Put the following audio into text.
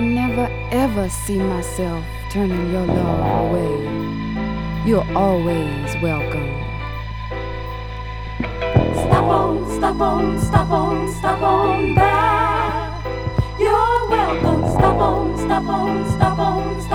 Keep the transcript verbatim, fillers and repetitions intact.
never ever see myself turning your love away. You're always welcome. Stop on, stop on, stop on, stop on back. You're welcome. Stop on, stop on, stop on, stop on.